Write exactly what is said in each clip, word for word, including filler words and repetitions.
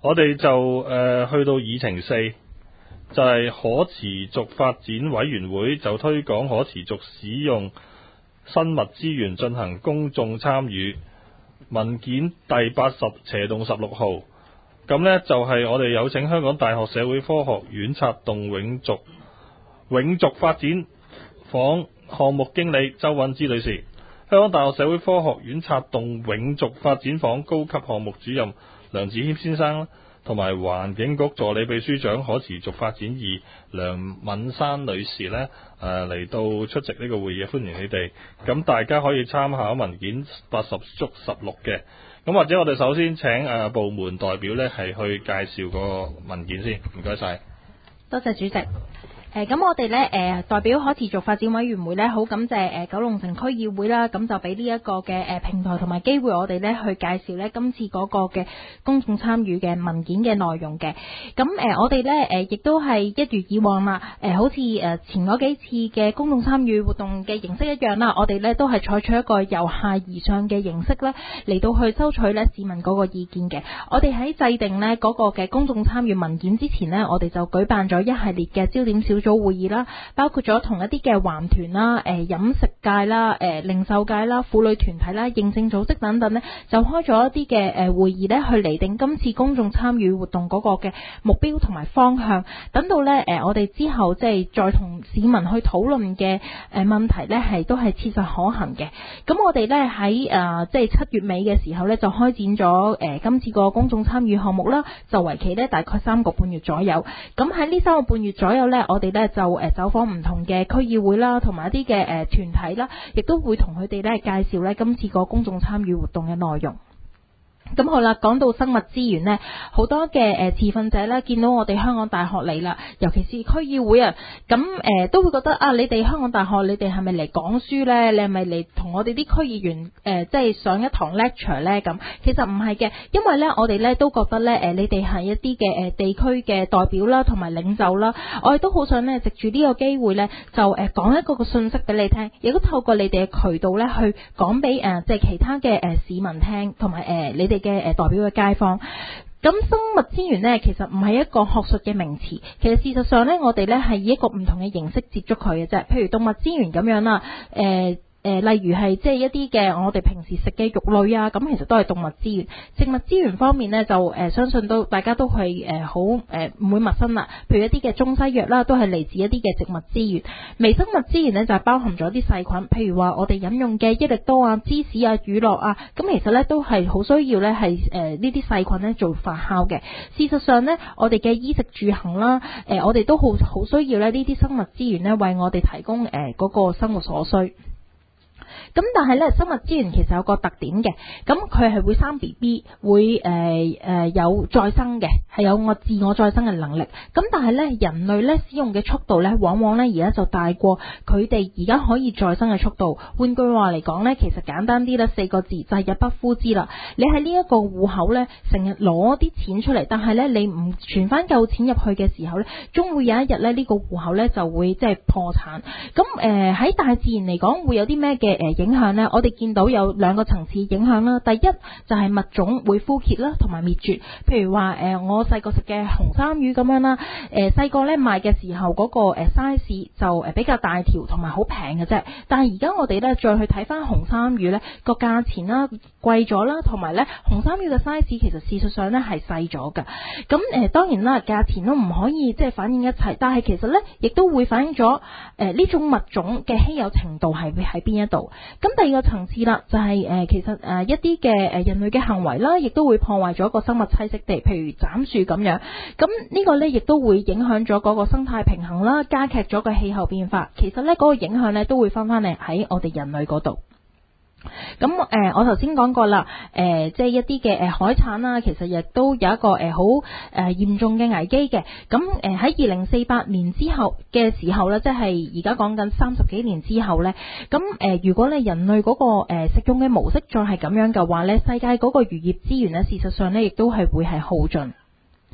我哋就誒、呃、去到議程四，就係、是、可持續發展委員會就推廣可持續使用生物資源進行公眾參與，文件第八十斜洞十六號。咁呢就係、是、我哋有請香港大學社會科學院策動永續永續發展房項目經理周韻芝女士，香港大學社會科學院策動永續發展房高級項目主任梁子謙先生，同埋環境局助理秘書長可持續發展二梁敏珊女士呢誒嚟、呃、到出席呢個會議，歡迎你哋。咁大家可以參考文件八十足十六嘅。咁或者我哋首先請誒、呃、部門代表呢係去介紹個文件先，唔該晒。 多謝主席。誒咁、呃、我哋咧誒代表可持續發展委員會咧，好感謝誒、呃、九龍城區議會啦，咁就俾呢一個嘅誒、呃、平台同埋機會我哋咧去介紹咧今次嗰個嘅公眾參與嘅文件嘅內容嘅。咁誒、呃、我哋咧誒亦都係一如以往啦，誒、呃、好似誒前嗰幾次嘅公眾參與活動嘅形式一樣啦，我哋咧都係採取一個由下而上嘅形式咧嚟到去收取咧市民嗰個意見嘅。我哋喺制定咧嗰個嘅公眾參與文件之前呢，我哋就舉辦咗一系列嘅焦點小組會議啦，包括咗同一啲嘅環團啦、誒飲食界啦、誒零售界啦、婦女團體啦、認證組織等等呢，就開咗一啲嘅誒會議呢，去釐定今次公眾參與活動嗰個嘅目標同埋方向。等到呢，誒我哋之後即係再同市民去討論嘅誒問題呢，係都係切實可行嘅。咁我哋呢喺誒即係七月尾嘅時候呢，就開展咗誒今次個公眾參與項目啦，就為期呢大概三個半月左右。咁喺呢三個半月左右呢，我哋呢就誒走訪唔同嘅區議會啦，同埋一啲嘅誒團體啦，亦都會同佢哋咧介紹咧今次個公眾參與活動嘅內容。咁好啦，講到生物資源呢，好多嘅誒持份者呢，見到我哋香港大學嚟啦，尤其是區議會啊，咁誒、呃、都會覺得啊，你哋香港大學，你哋係咪嚟講書呢？你係咪嚟同我哋啲區議員誒、呃、即係上一堂 lecture 呢？咁其實唔係嘅，因為呢，我哋呢都覺得呢，誒你哋係一啲嘅誒地區嘅代表啦，同埋領袖啦，我哋都好想呢，藉住呢個機會呢，就誒講一個個信息俾你聽，亦都透過你哋嘅渠道呢，去講俾誒即係其他嘅誒市民聽，同埋誒你哋嘅誒代表嘅街坊。咁生物資源呢，其實唔係一個學術嘅名詞，其實事實上呢，我哋呢係以一個唔同嘅形式接觸佢嘅啫。譬如動物資源咁樣啦，誒、呃。誒、呃，例如係即係一啲嘅我哋平時食嘅肉類啊，咁其實都係動物資源。植物資源方面呢，就誒、呃、相信都大家都係誒好誒唔會陌生啦。譬如一啲嘅中西藥啦，都係嚟自一啲嘅植物資源。微生物資源呢，就係、是、包含咗啲細菌，譬如話我哋飲用嘅益力多啊、芝士啊、乳酪啊，咁其實呢都係好需要呢係誒呢啲細菌呢做發酵嘅。事實上呢，我哋嘅衣食住行啦，誒、呃、我哋都好好需要呢呢啲生物資源呢，為我哋提供誒嗰、呃那個生活所需。咁但係咧，生物資源其實有個特點嘅，咁佢係會生 B B， 會誒誒、呃呃、有再生嘅，係有我自我再生嘅能力。咁但係咧，人類咧使用嘅速度咧，往往咧而家就大過佢哋而家可以再生嘅速度。換句話嚟講咧，其實簡單啲咧，四個字就係入不敷支啦。你喺呢一個戶口咧，成日攞啲錢出嚟，但係咧你唔存翻夠錢入去嘅時候咧，終會有一日咧呢個戶口咧就會即係破產。咁誒喺大自然嚟講會有啲咩嘅誒影響呢？我哋見到有兩個層次影響啦。第一就係物種會枯竭啦，同埋滅絕。譬如話誒、呃，我細個食嘅紅衫魚咁樣啦，誒細個咧賣嘅時候嗰個誒 size 就誒比較大條，同埋好平嘅啫。但係而家我哋咧再去睇翻紅衫魚咧個價錢啦貴咗啦，同埋咧紅衫魚嘅 size 其實事實上咧係細咗㗎。咁誒、呃、當然啦，價錢都唔可以即係反映一切，但係其實咧亦都會反映咗誒呢種物種嘅稀有程度係會喺邊一度。咁第二個層次啦，就係、是、誒、呃、其實誒、呃、一啲嘅誒人類嘅行為啦，亦都會破壞咗一個生物棲息地，譬如斬樹咁樣。咁呢個咧亦都會影響咗嗰個生態平衡啦，加劇咗個氣候變化。其實咧嗰、那個影響咧都會翻翻嚟喺我哋人類嗰度。咁誒、呃，我頭先講過啦，誒、呃，即係一啲嘅誒海產啦，其實亦都有一個誒好誒嚴重嘅危機嘅。咁誒喺二零四八年之後嘅時候咧，即係而家講緊三十幾年之後咧，咁誒、呃，如果你人類嗰、那個誒、呃、食用嘅模式再係咁樣嘅話咧，世界嗰個漁業資源咧，事實上咧亦都係會係耗盡。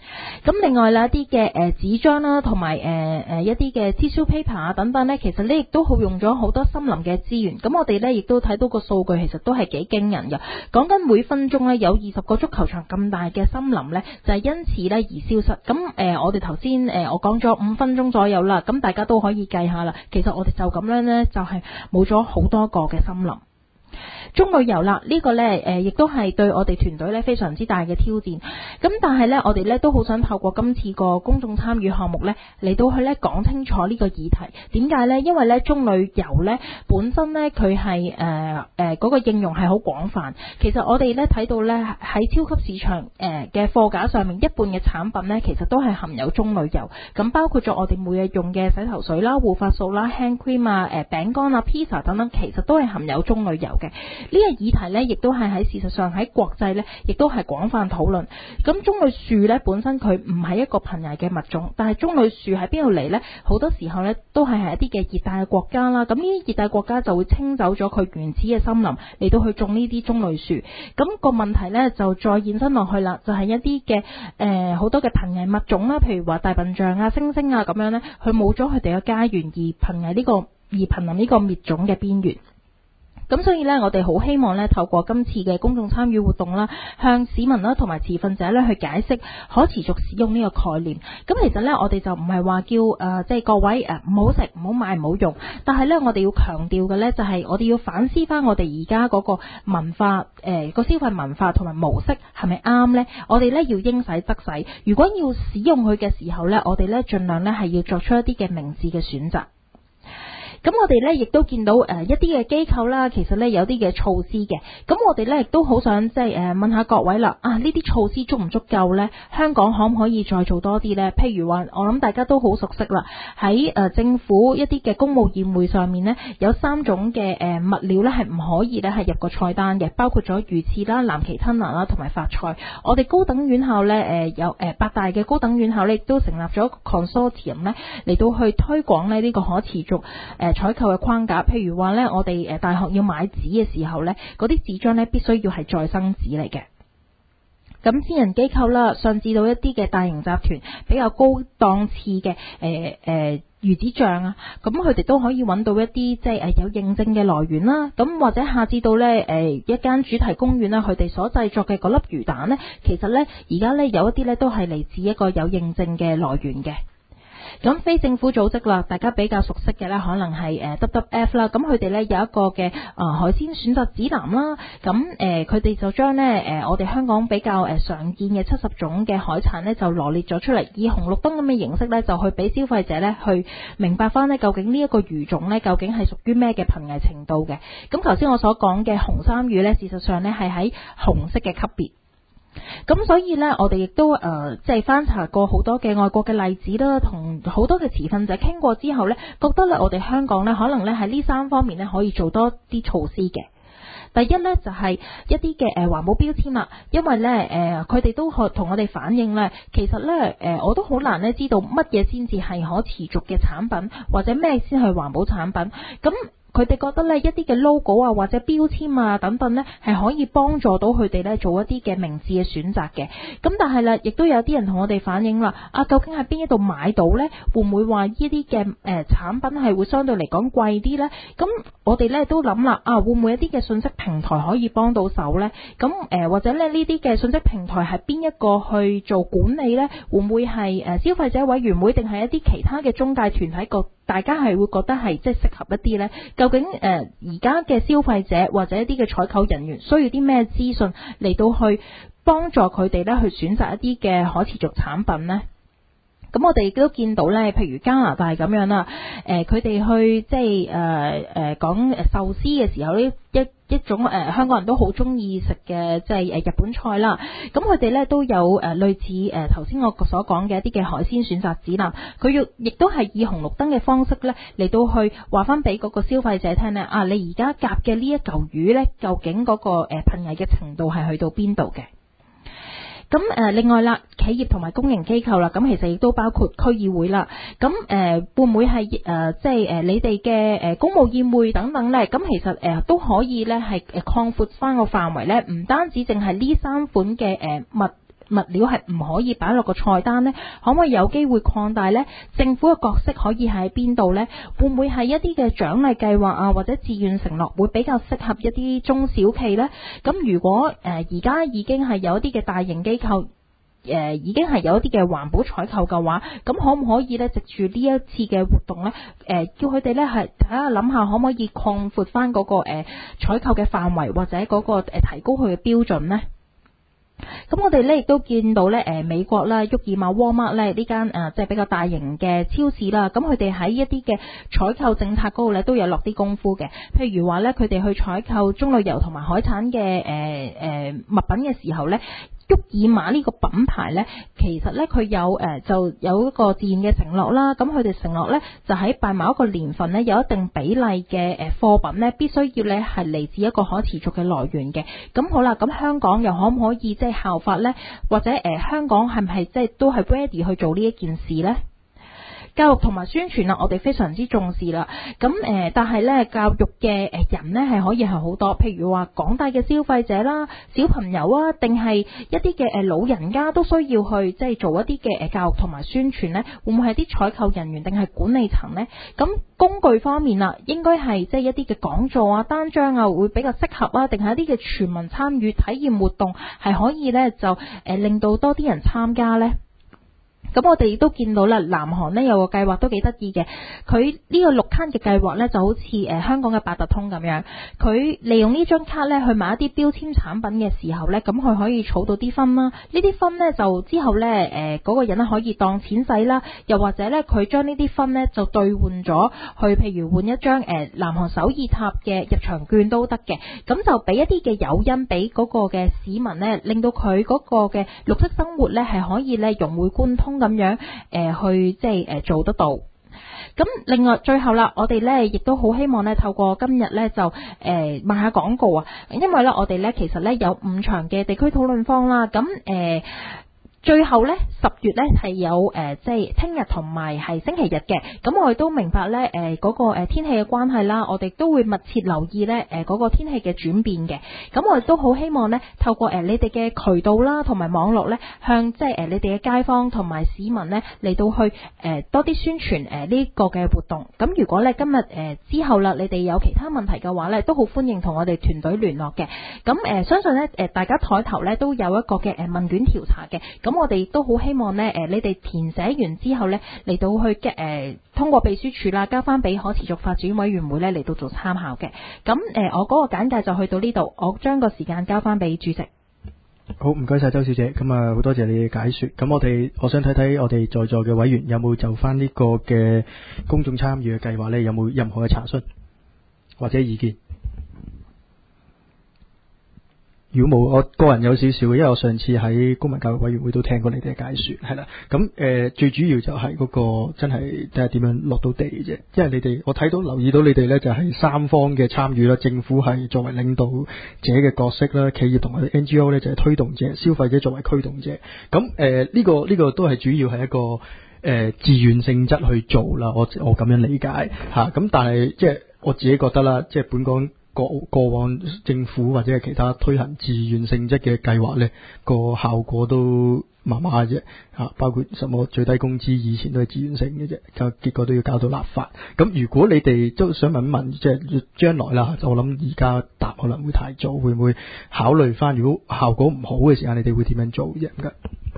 咁另外啦，一啲嘅誒紙張啦，同埋誒誒一啲嘅 tissue paper 啊等等咧，其實咧亦都好用咗好多森林嘅資源。咁我哋咧亦都睇到個數據，其實都係幾驚人嘅。講緊每分鐘咧有二十個足球場咁大嘅森林咧，就係因此咧而消失。咁誒、呃，我哋頭先誒我講咗五分鐘左右啦，咁大家都可以計下啦。其實我哋就咁樣咧，就係冇咗好多個嘅森林。棕櫚油啦，呢個呢，誒，亦都係對我哋團隊呢非常之大嘅挑戰。咁但係呢，我哋呢都好想透過今次個公眾參與項目呢嚟到去呢講清楚呢個議題。點解呢？因為呢棕櫚油呢本身呢，佢係誒誒嗰個應用係好廣泛。其實我哋呢睇到呢喺超級市場誒嘅貨架上面，一半嘅產品呢其實都係含有棕櫚油。咁包括咗我哋每日用嘅洗頭水啦、護髮素啦、hand cream 啊、誒餅乾啊、pizza 等等，其實都係含有棕櫚油嘅。呢個議題呢，亦都係喺事實上喺國際呢，亦都係廣泛討論。咁棕櫚樹呢，本身佢唔係一個瀕危嘅物種，但係棕櫚樹喺邊度嚟呢？好多時候呢，都係喺一啲嘅熱帶嘅國家啦。咁呢啲熱帶國家就會清走咗佢原始嘅森林嚟到去種呢啲棕櫚樹。咁個問題呢，就再延伸落去啦，就係一啲嘅誒好多嘅瀕危物種啦，譬如話大笨象啊、猩猩啊咁樣呢，佢冇咗佢哋嘅家園而瀕危呢個而瀕臨呢個滅種嘅邊緣。咁所以呢，我哋好希望呢，透過今次嘅公眾參與活動啦，向市民啦同埋持份者呢去解釋可持續使用呢個概念。咁其實呢，我哋就唔係話叫誒、呃，即係各位誒唔好食、唔好買、唔好用。但係呢，我哋要強調嘅呢，就係我哋要反思翻我哋而家嗰個文化誒個、呃、消費文化同埋模式係咪啱呢？我哋呢要應使則使。如果要使用佢嘅時候呢，我哋呢盡量呢係要作出一啲嘅明智嘅選擇。咁我哋咧亦都見到誒一啲嘅機構啦，其實咧有啲嘅措施嘅。咁我哋咧亦都好想即係誒問下各位啦，啊呢啲措施足唔足夠呢？香港可唔可以再做多啲呢？譬如話，我諗大家都好熟悉啦，喺誒政府一啲嘅公務宴會上面呢，有三種嘅誒物料咧係唔可以咧係入個菜單嘅，包括咗魚翅啦、藍鰭吞拿啦同埋發菜。我哋高等院校咧誒有誒八大嘅高等院校咧亦都成立咗 consortium 咧嚟到去推廣咧呢個可持續誒採購嘅框架，譬如話咧，我哋誒大學要買紙嘅時候咧，嗰啲紙張咧必須要係再生紙嚟嘅。咁私人機構啦，上至到一啲嘅大型集團，比較高檔次嘅誒誒魚子醬啊，咁佢哋都可以揾到一啲即係誒有認證嘅來源啦。咁或者下至到咧誒一間主題公園啦，佢哋所製作嘅嗰粒魚蛋咧，其實咧而家咧有一啲咧都係嚟自一個有認證嘅來源嘅。咁非政府組織啦，大家比較熟悉嘅咧，可能係誒 W W F 啦。咁佢哋咧有一個嘅啊海鮮選擇指南啦。咁誒佢哋就將咧誒我哋香港比較誒常見嘅七十種嘅海產咧，就羅列咗出嚟，以紅綠燈咁嘅形式咧，就去俾消費者咧去明白翻咧，究竟呢一個魚種咧，究竟係屬於咩嘅瀕危程度嘅。咁頭先我所講嘅紅衫魚咧，事實上咧係喺紅色嘅級別。咁所以呢，我哋亦都誒即係翻查過好多嘅外國嘅例子啦，同好多嘅持份者傾過之後呢，覺得咧我哋香港呢，可能呢喺呢三方面呢，可以做多啲措施嘅。第一呢，就係、是、一啲嘅誒環保標籤啦，因為呢，誒佢哋都同我哋反映呢，其實呢，誒、呃、我都好難呢知道乜嘢先至係可持續嘅產品，或者咩先係環保產品。咁佢哋覺得呢一啲嘅 logo 啊或者標籤啊等等呢係可以幫助到佢哋呢做一啲嘅明智嘅選擇嘅。咁但係呢，亦都有啲人同我哋反映啦，啊究竟喺邊一度買到呢？會唔會話呢啲嘅誒產品係會相對嚟講貴啲呢？咁我哋呢都諗啦，啊會唔會一啲嘅信息平台可以幫到手呢？咁誒、呃、或者咧呢啲嘅信息平台係邊一個去做管理呢？會唔會係誒消費者委員會定係一啲其他嘅中介團體個？大家係會覺得係即係適合一啲呢？究竟誒而家嘅消費者或者一啲嘅採購人員需要啲咩資訊嚟到去幫助佢哋咧去選擇一啲嘅可持續產品呢？咁我哋亦都見到咧，譬如加拿大咁樣啦，誒佢哋去即係誒誒講壽司嘅時候呢，一一種誒、呃、香港人都好中意食嘅即係誒日本菜啦。咁佢哋咧都有誒、呃、類似誒頭先我所講嘅一啲嘅海鮮選擇指南，佢要亦都係以紅綠燈嘅方式咧嚟到去話翻俾嗰個消費者聽咧，啊你而家夾嘅呢一嚿魚咧，究竟嗰、那個誒瀕危嘅程度係去到邊度嘅？咁誒、呃，另外啦，企業同埋公營機構啦，咁其實亦都包括區議會啦。咁誒、呃，會唔會係誒、呃，即係誒、呃，你哋嘅誒公務宴會等等咧？咁其實誒、呃、都可以咧，係誒擴闊翻個範圍咧，唔單止淨係呢三款嘅誒物物料係唔可以擺落個菜單呢？可唔可以有機會擴大呢？政府嘅角色可以喺邊度呢？會唔會係一啲嘅獎勵計劃啊，或者自願承諾會比較適合一啲中小企呢？咁如果誒而家已經係有一啲嘅大型機構誒、呃、已經係有一啲嘅環保採購嘅話，咁可唔可以呢？藉住呢一次嘅活動呢，誒、呃、叫佢哋呢係睇下諗下可唔可以擴闊翻嗰個誒採購嘅範圍，或者嗰、嗰個、呃、提高佢嘅標準呢？咁我哋咧亦都見到咧，誒美國啦，沃爾瑪、Walmart 咧呢間誒即係比較大型嘅超市啦，咁佢哋喺一啲嘅採購政策嗰度咧都有落啲功夫嘅。譬如話咧，佢哋去採購棕櫚油同埋海產嘅誒誒物品嘅時候咧，沃爾瑪呢個品牌呢，其實呢，佢有誒、呃、就有一個自然嘅承諾啦。咁佢哋承諾呢，就喺擺某一個年份呢，有一定比例嘅誒貨品呢，必須要呢係嚟自一個可持續嘅來源嘅。咁好啦，咁香港又可唔可以即係效法呢？或者誒、呃、香港係唔係即係都係 ready 去做呢一件事呢？教育同埋宣傳啊，我哋非常之重視啦。咁誒、呃，但係咧，教育嘅誒人咧係可以係好多，譬如話廣大嘅消費者啦、小朋友啊，定係一啲嘅誒老人家都需要去即係做一啲嘅誒教育同埋宣傳咧，會唔會係啲採購人員定係管理層呢？咁工具方面啊，應該係即係一啲嘅講座啊、單張啊，會比較適合啊，定係一啲嘅全民參與體驗活動，係可以咧就誒、呃、令到多啲人參加呢？咁我哋亦都見到啦，南韓呢有個計劃都幾得意嘅，佢呢個綠卡嘅計劃呢就好似誒、呃、香港嘅八達通咁樣，佢利用呢張卡呢去買一啲標籤產品嘅時候呢，咁佢可以儲到啲分啦，呢啲分呢，就之後呢，誒、呃、嗰、嗰個人呢可以當錢使啦，又或者呢，佢將呢啲分呢就兌換咗去譬如換一張誒、呃、南韓首爾塔嘅入場券都得嘅，咁就俾一啲嘅誘因俾嗰個嘅市民呢，令到佢嗰個嘅綠色生活呢係可以呢融會貫通咁樣誒、呃、去即係誒、呃、做得到。咁另外最後啦，我哋咧亦都好希望咧透過今日咧就誒賣下廣告啊，因為咧我哋咧其實咧有五場嘅地區討論坊啦，咁誒。呃最後呢，十月呢係有誒、呃，即係聽日同埋係星期日嘅。咁我哋都明白呢誒嗰、呃那個、呃、天氣嘅關係啦，我哋都會密切留意呢誒嗰、呃那個天氣嘅轉變嘅。咁我哋都好希望呢，透過誒、呃、你哋嘅渠道啦，同埋網絡呢，向即係誒你哋嘅街坊同埋市民呢嚟到去誒、呃、多啲宣傳誒呢個嘅活動。咁如果呢今日誒、呃、之後啦，你哋有其他問題嘅話呢，都好歡迎同我哋團隊聯絡嘅。咁誒、呃、相信呢，誒、呃、大家枱頭呢都有一個嘅誒問卷調查嘅。咁我哋亦都好希望呢，誒，你哋填寫完之後呢，嚟到去嘅誒、呃，通過秘書處啦，交翻俾可持續發展委員會呢嚟到做參考嘅。咁誒、呃，我嗰個簡介就去到呢度，我將個時間交翻俾主席。 好，唔該晒周小姐，咁啊好多謝你嘅解說。咁我哋我想睇睇我哋在座嘅委員有冇就翻呢個嘅公眾參與嘅計劃呢，有冇任何嘅查詢或者意見？如果冇，我個人有少少，因為我上次喺公民教育委員會都聽過你哋嘅解說，係啦。咁誒、呃，最主要就係嗰個真係睇下點樣落到地啫。因為你哋，我睇到留意到你哋呢，就係三方嘅參與啦。政府係作為領導者嘅角色啦，企業同埋 N G O 呢就係推動者，消費者作為驅動者。咁誒呢個呢、呢個都係主要係一個誒、呃、自願性質去做啦。我我咁樣理解嚇。咁、啊、但係即係我自己覺得啦，即係本港。過過往政府或者係其他推行自願性質嘅計劃呢，個效果都麻麻啫嚇，包括什麼最低工資以前都係自願性嘅啫，就結果都要搞到立法。咁如果你哋都想問一問，即係將來啦，我諗而家答可能會太早，會唔會考慮翻？如果效果唔好嘅時間，你哋會點樣做啫？唔該。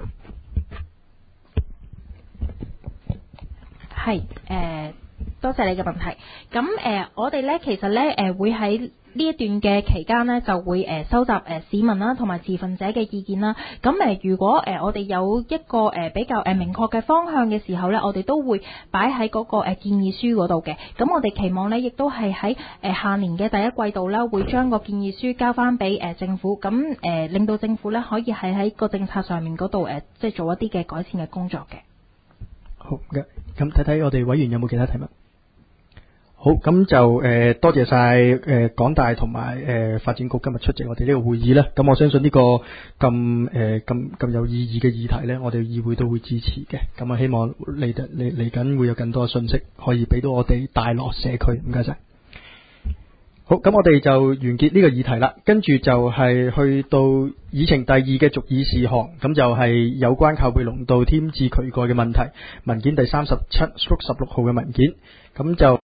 係誒。呃多謝你嘅問題。咁誒、呃，我哋咧其實咧誒、呃、會喺呢一段嘅期間呢，就會誒、呃、收集誒、呃、市民啦同埋持份者嘅意見啦。咁誒、呃，如果誒、呃、我哋有一個誒、呃、比較誒、呃、明確嘅方向嘅時候咧，我哋都會擺喺嗰個誒、呃、建議書嗰度嘅。咁我哋期望咧，亦都係喺誒下年嘅第一季度啦，會將個建議書交翻俾誒政府，咁誒、呃、令到政府咧可以係喺個政策上面嗰度誒即係做一啲嘅改善嘅工作嘅。 好嘅，咁睇睇我哋委員有冇其他提問。好，咁就誒、呃、多謝晒誒、呃、港大同埋誒發展局今日出席我哋呢個會議啦。咁我相信呢個咁誒咁咁有意義嘅議題呢，我哋議會都會支持嘅。咁啊，希望嚟嚟嚟緊會有更多嘅信息可以俾到我哋大落社區。唔該晒。 好，咁我哋就完結呢個議題啦，跟住就係去到議程第二嘅續議事項，咁就係有關靠背龍道添置渠蓋嘅問題，文件第三十七/十六號嘅文件，咁就。